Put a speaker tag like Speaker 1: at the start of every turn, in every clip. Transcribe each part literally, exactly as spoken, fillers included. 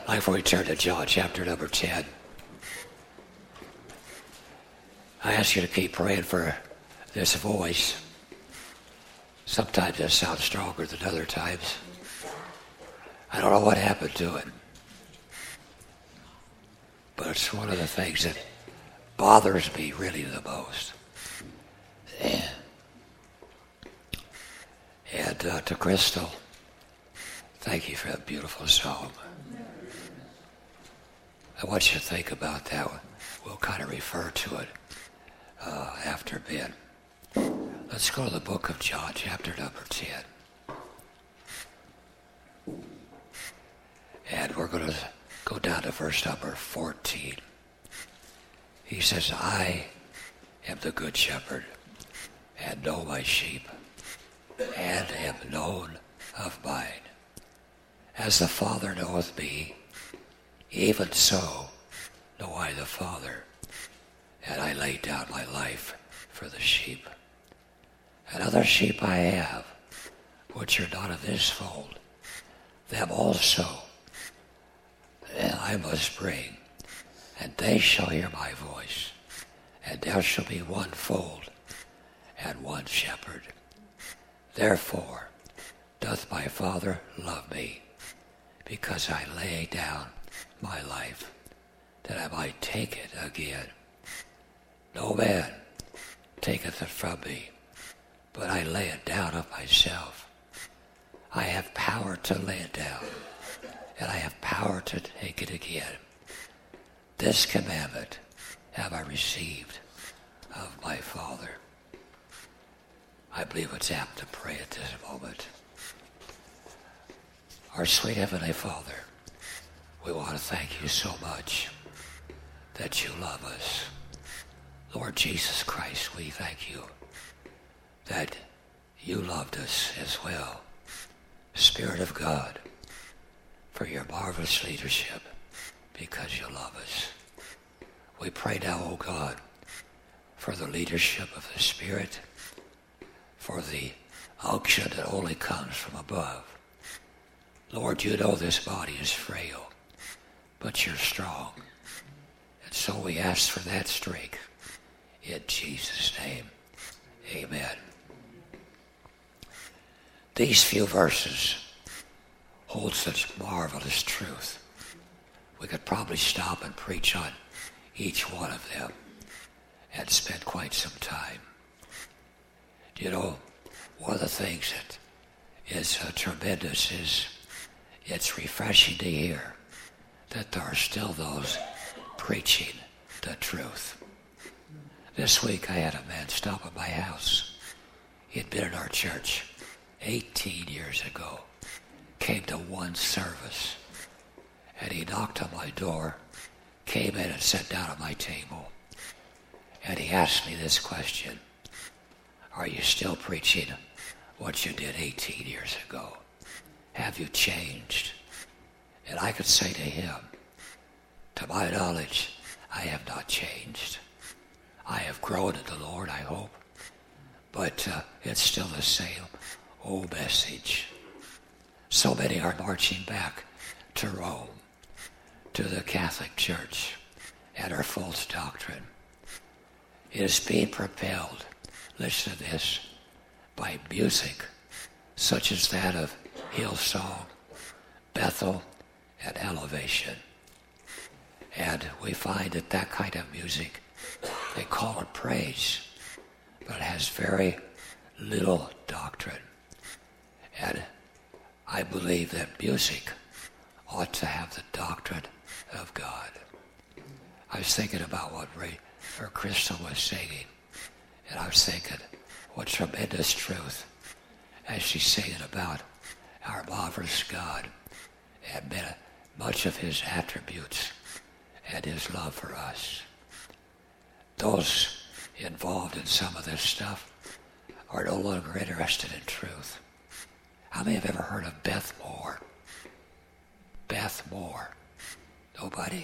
Speaker 1: Before we turn to John chapter number ten, I ask you to keep praying for this voice. Sometimes it sounds stronger than other times. I don't know what happened to it, but it's one of the things that bothers me really the most. And, and uh, to Crystal, thank you for that beautiful song. I want you to think about that. We'll kind of refer to it uh, after Ben. Let's go to the book of John, chapter number ten. And we're going to go down to verse number fourteen. He says, I am the good shepherd, and know my sheep, and am known of mine. As the Father knoweth me, even so know I the Father, and I lay down my life for the sheep. And other sheep I have, which are not of this fold, them also I must bring, and they shall hear my voice, and there shall be one fold and one shepherd. Therefore doth my Father love me, because I lay down my life, that I might take it again. No man taketh it from me, but I lay it down of myself. I have power to lay it down, and I have power to take it again. This commandment have I received of my Father. I believe it's apt to pray at this moment. Our sweet Heavenly Father, we want to thank you so much that you love us. Lord Jesus Christ, we thank you that you loved us as well. Spirit of God, for your marvelous leadership, because you love us. We pray now, O God, for the leadership of the Spirit, for the unction that only comes from above. Lord, you know this body is frail, but you're strong. And so we ask for that strength in Jesus' name. Amen. These few verses hold such marvelous truth. We could probably stop and preach on each one of them and spend quite some time. You know, one of the things that is uh, tremendous is it's refreshing to hear that there are still those preaching the truth. This week I had a man stop at my house. He had been in our church eighteen years ago, came to one service, and he knocked on my door, came in and sat down at my table, and he asked me this question: are you still preaching what you did eighteen years ago? Have you changed? And I could say to him, to my knowledge, I have not changed. I have grown in the Lord, I hope, but uh, it's still the same old message. So many are marching back to Rome, to the Catholic Church, and her false doctrine. It is being propelled, listen to this, by music such as that of Hillsong, Bethel, and Elevation. And we find that that kind of music, they call it praise, but it has very little doctrine. And I believe that music ought to have the doctrine of God. I was thinking about what Ray or Crystal was singing, and I was thinking what tremendous truth as she's singing about our marvelous God and much of his attributes and his love for us. Those involved in some of this stuff are no longer interested in truth. How many have ever heard of Beth Moore? Beth Moore. Nobody?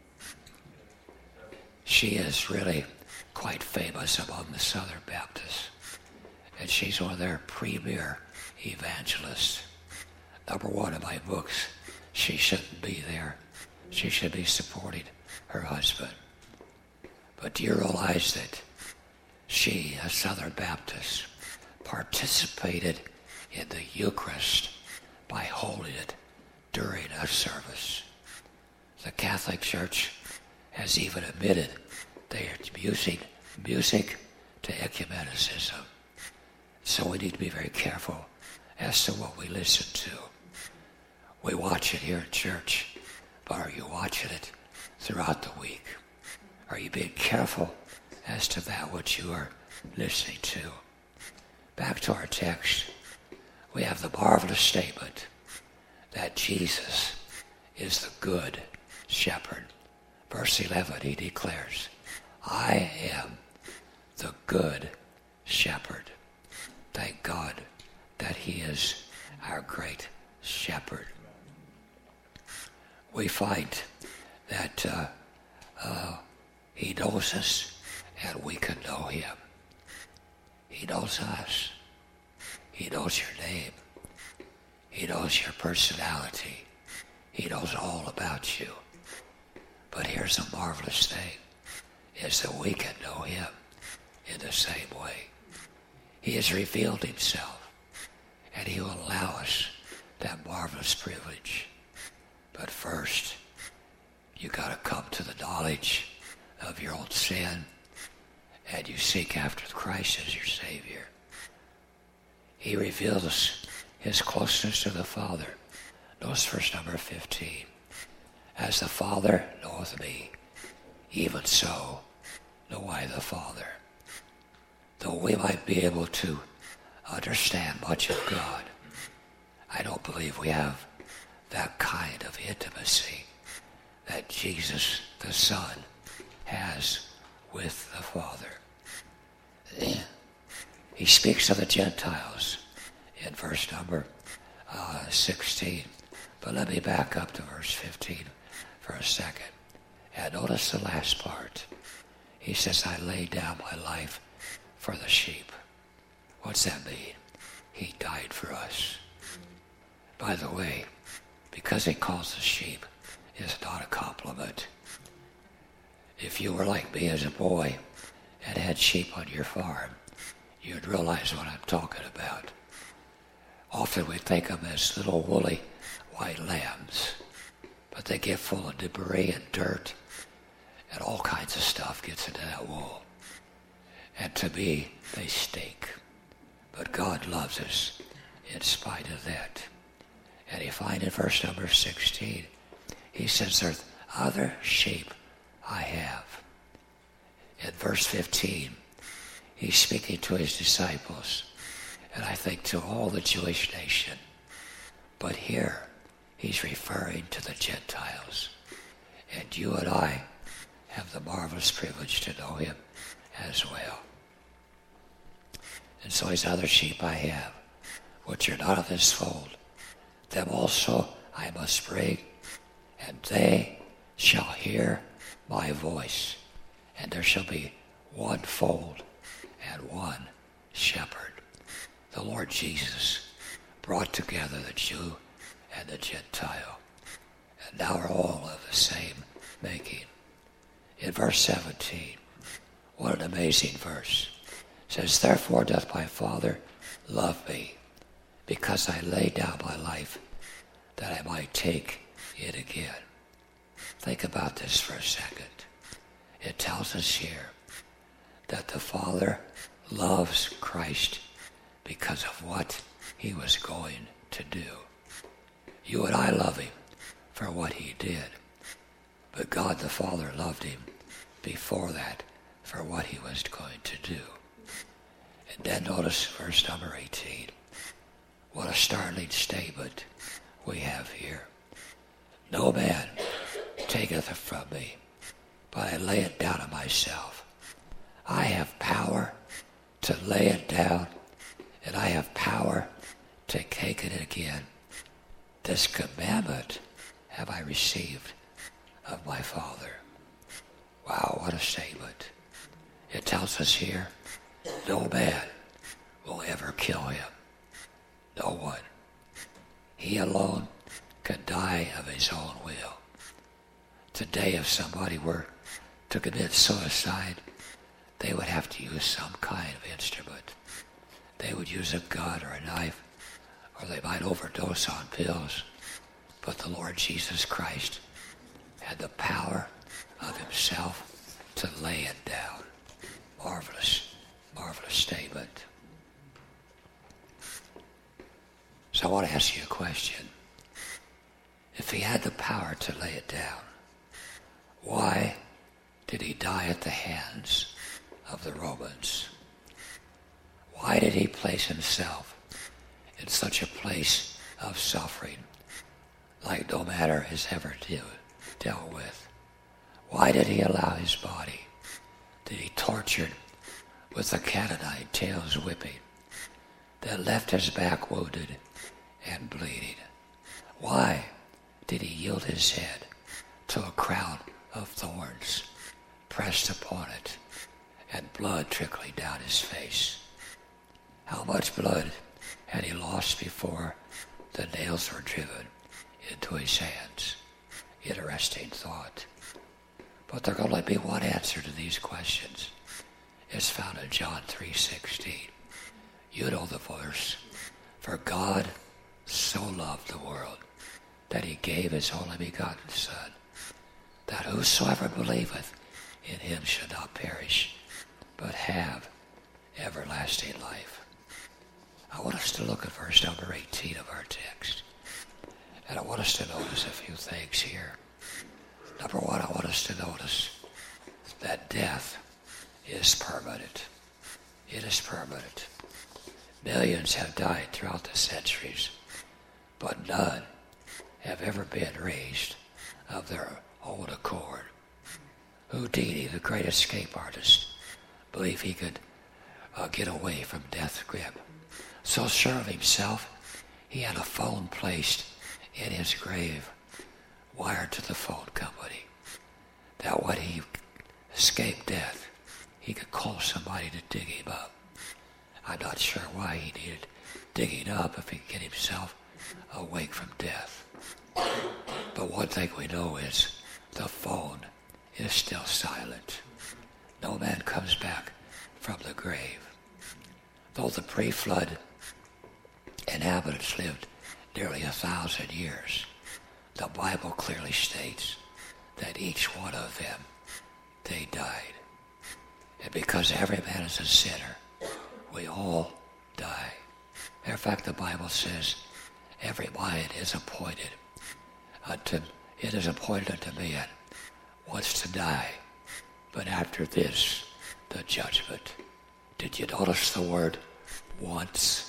Speaker 1: She is really quite famous among the Southern Baptists, and she's one of their premier evangelists. Number one in my books, she shouldn't be there. She should be supporting her husband. But do you realize that she, a Southern Baptist, participated in the Eucharist by holding it during a service? The Catholic Church has even admitted they are using music to ecumenicism. So we need to be very careful as to what we listen to. We watch it here in church, but are you watching it throughout the week? Are you being careful as to that which you are listening to? Back to our text, we have the marvelous statement that Jesus is the good shepherd. Verse eleven, he declares, I am the good shepherd. Thank God that he is our great shepherd. We find that uh, uh, he knows us and we can know him. He knows us. He knows your name. He knows your personality. He knows all about you. But here's the marvelous thing, is that we can know him in the same way. He has revealed himself, and he will allow us that marvelous privilege. But first, you got to come to the knowledge of your own sin, and you seek after Christ as your Savior. He reveals us his closeness to the Father. Notice verse number fifteen. As the Father knoweth me, even so know I the Father. Though we might be able to understand much of God, I don't believe we have that kind of intimacy that Jesus, the Son, has with the Father. He speaks of the Gentiles in verse number uh, sixteen. But let me back up to verse fifteen for a second. And notice the last part. He says, I lay down my life for the sheep. What's that mean? He died for us. By the way, because he calls us sheep is not a compliment. If you were like me as a boy and had sheep on your farm, you'd realize what I'm talking about. Often we think of them as little woolly white lambs, but they get full of debris and dirt, and all kinds of stuff gets into that wool. And to me, they stink. But God loves us in spite of that. And you find in verse number sixteen, he says, there's other sheep I have. In verse fifteen, he's speaking to his disciples, and I think to all the Jewish nation. But here, he's referring to the Gentiles. And you and I have the marvelous privilege to know him as well. And so his other sheep I have, which are not of this fold, them also I must bring, and they shall hear my voice, and there shall be one fold and one shepherd. The Lord Jesus brought together the Jew and the Gentile, and now are all of the same making. In verse seventeen, what an amazing verse. It says, therefore doth my Father love me, because I lay down my life, that I might take it again. Think about this for a second. It tells us here that the Father loves Christ because of what he was going to do. You and I love him for what he did, but God the Father loved him before that for what he was going to do. And then notice verse number eighteen. What a startling statement we have here. No man taketh it from me, but I lay it down of myself. I have power to lay it down, and I have power to take it again. This commandment have I received of my Father. Wow, what a statement. It tells us here, no man will ever kill him. No one. He alone can die of his own will. Today, if somebody were to commit suicide, they would have to use some kind of instrument. They would use a gun or a knife, or they might overdose on pills. But the Lord Jesus Christ had the power of himself to lay it down. Marvelous, marvelous statement. So I want to ask you a question. If he had the power to lay it down, why did he die at the hands of the Romans? Why did he place himself in such a place of suffering like no matter has ever deal, dealt with? Why did he allow his body to be tortured with the Canaanite tails whipping that left his back wounded and bleeding? Why did he yield his head to a crown of thorns pressed upon it and blood trickling down his face? How much blood had he lost before the nails were driven into his hands? Interesting thought. But there can only be one answer to these questions. It's found in John three sixteen. You know the verse. For God so loved the world that he gave his only begotten Son, that whosoever believeth in him should not perish, but have everlasting life. I want us to look at verse number eighteen of our text. And I want us to notice a few things here. Number one, I want us to notice that death is permanent. It is permanent. Millions have died throughout the centuries, but none have ever been raised of their own accord. Houdini, the great escape artist, believed he could uh, get away from death's grip. So sure of himself, he had a phone placed in his grave, wired to the phone company, that when he escaped death, he could call somebody to dig him up. I'm not sure why he needed digging up if he could get himself awake from death. But one thing we know is the phone is still silent. No man comes back from the grave. Though the pre-flood inhabitants lived nearly a thousand years, the Bible clearly states that each one of them, they died. And because every man is a sinner, we all die. In fact, the Bible says, every mind is appointed unto, it is appointed unto man once to die, but after this, the judgment. Did you notice the word once?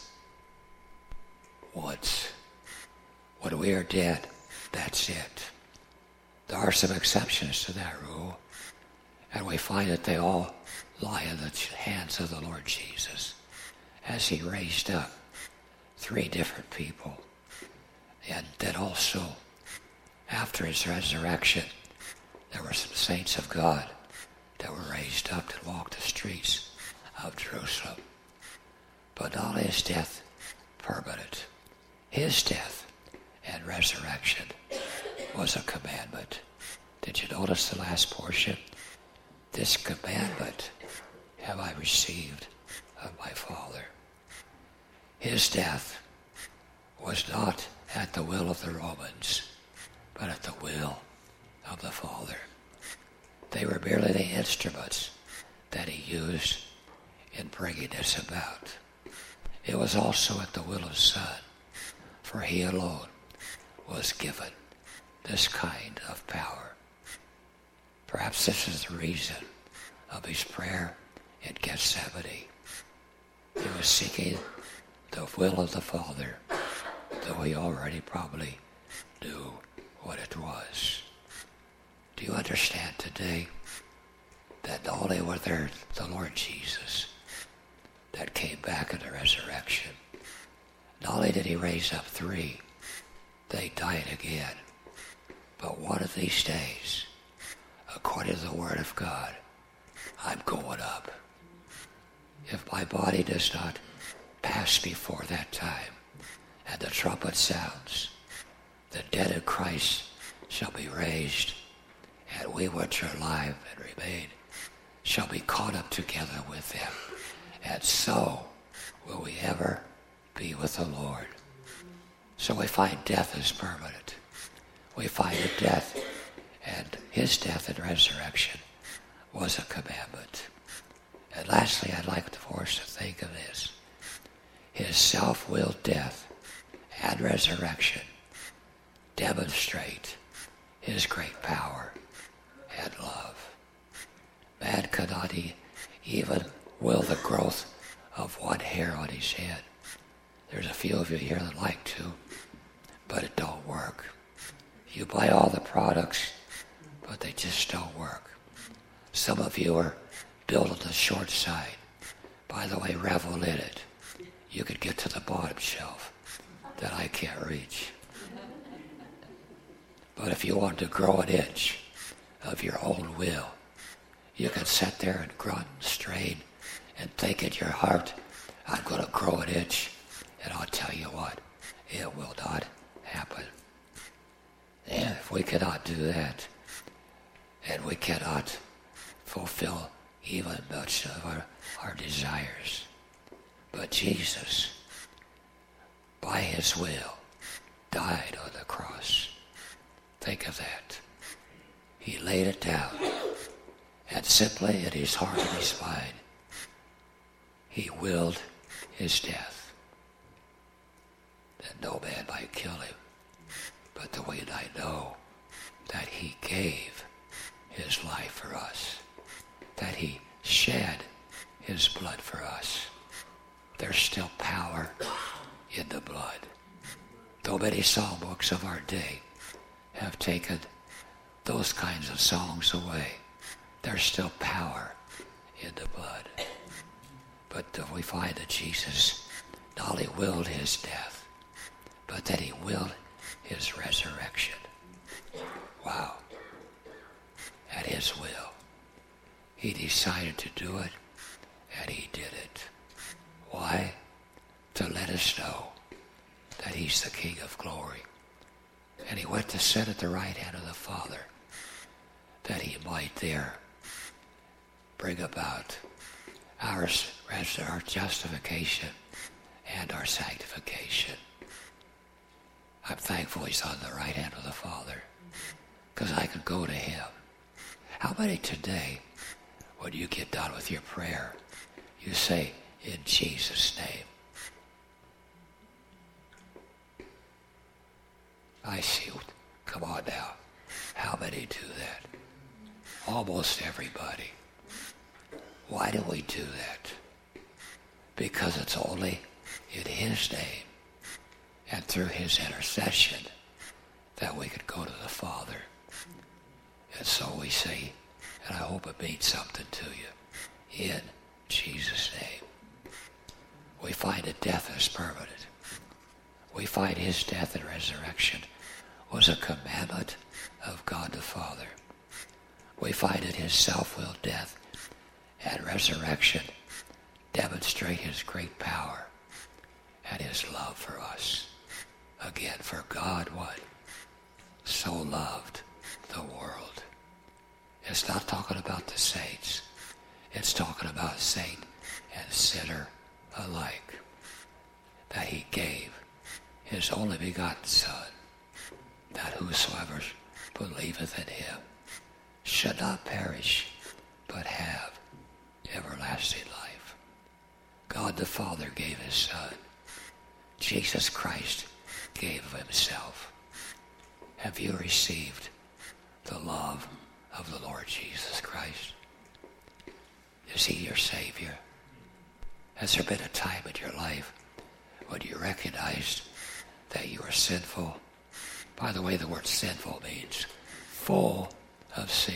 Speaker 1: Once. When we are dead, that's it. There are some exceptions to that rule, and we find that they all lie in the hands of the Lord Jesus, as he raised up three different people. And then also, after his resurrection, there were some saints of God that were raised up to walk the streets of Jerusalem. But not only is death permanent, his death and resurrection was a commandment. Did you notice the last portion? This commandment have I received of my Father. His death was not at the will of the Romans, but at the will of the Father. They were merely the instruments that he used in bringing this about. It was also at the will of the Son, for he alone was given this kind of power. Perhaps this is the reason of his prayer in Gethsemane. He was seeking the will of the Father, though he already probably knew what it was. Do you understand today that not only were there the Lord Jesus that came back in the resurrection, not only did he raise up three, they died again. But one of these days, according to the Word of God, I'm going up. If my body does not pass before that time, and the trumpet sounds, the dead in Christ shall be raised, and we which are alive and remain shall be caught up together with them, and so will we ever be with the Lord. So we find death is permanent. We find that death and his death and resurrection was a commandment. And lastly, I'd like for us to think of this. His self-willed death and resurrection demonstrate his great power and love. Man could not e- even will the growth of one hair on his head. There's a few of you here that like to, but it don't work. You buy all the products, but they just don't work. Some of you are built on the short side. By the way, revel in it. You could get to the bottom shelf that I can't reach. But if you want to grow an inch of your own will, you can sit there and grunt and strain and think in your heart, I'm going to grow an inch, and I'll tell you what, it will not happen. And if we cannot do that, and we cannot fulfill even much of our, our desires, but Jesus, by his will, died on the cross. Think of that. He laid it down, and simply in his heart and his mind, he willed his death, that no man might kill him, but that we might know that he gave his life for us, that he shed his blood for us. There's still power in the blood. Though many songbooks of our day have taken those kinds of songs away, there's still power in the blood. But we find that Jesus not only willed his death, but that he willed his resurrection. Wow. At his will. He decided to do it, and he did it. Why? To let us know that he's the King of glory. And he went to sit at the right hand of the Father, that he might there bring about our, our justification and our sanctification. I'm thankful he's on the right hand of the Father, because I can go to him. How many today, when you get done with your prayer, you say, in Jesus' name? I see. Come on now. How many do that? Almost everybody. Why do we do that? Because it's only in his name and through his intercession that we can go to the Father. And so we say, and I hope it means something to you, in Jesus' name. We find that death is permanent. We find his death and resurrection was a commandment of God the Father. We find that his self-willed death and resurrection demonstrate his great power and his love for us. Again, for God, what? So loved the world. It's not talking about the saints. It's talking about saint and sinner alike. That he gave his only begotten Son, that whosoever believeth in him should not perish, but have everlasting life. God the Father gave his Son. Jesus Christ gave of himself. Have you received the love of the Lord Jesus Christ? Is he your Savior? Has there been a time in your life when you recognized that you were sinful? By the way, the word sinful means full of sin.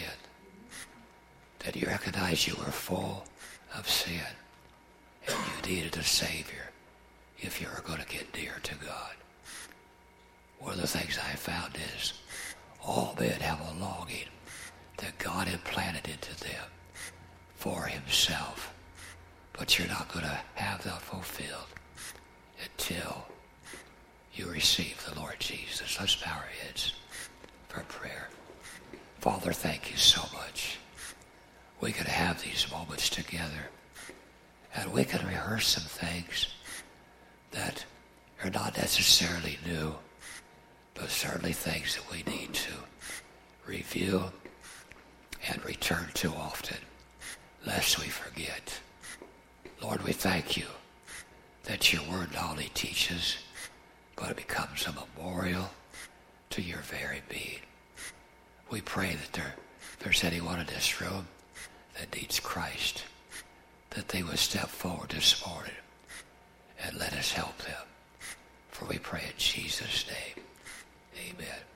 Speaker 1: That you recognized you were full of sin and you needed a Savior if you were going to get near to God. One of the things I found is all men have a longing that God implanted into them for himself. But you're not going to have that fulfilled until you receive the Lord Jesus. Let's bow our heads for prayer. Father, thank you so much. We could have these moments together, and we can rehearse some things that are not necessarily new, but certainly things that we need to review and return to often, lest we forget. Lord, we thank you that your word not only teaches, but it becomes a memorial to your very being. We pray that there, if there's anyone in this room that needs Christ, that they would step forward this morning and let us help them. For we pray in Jesus' name. Amen.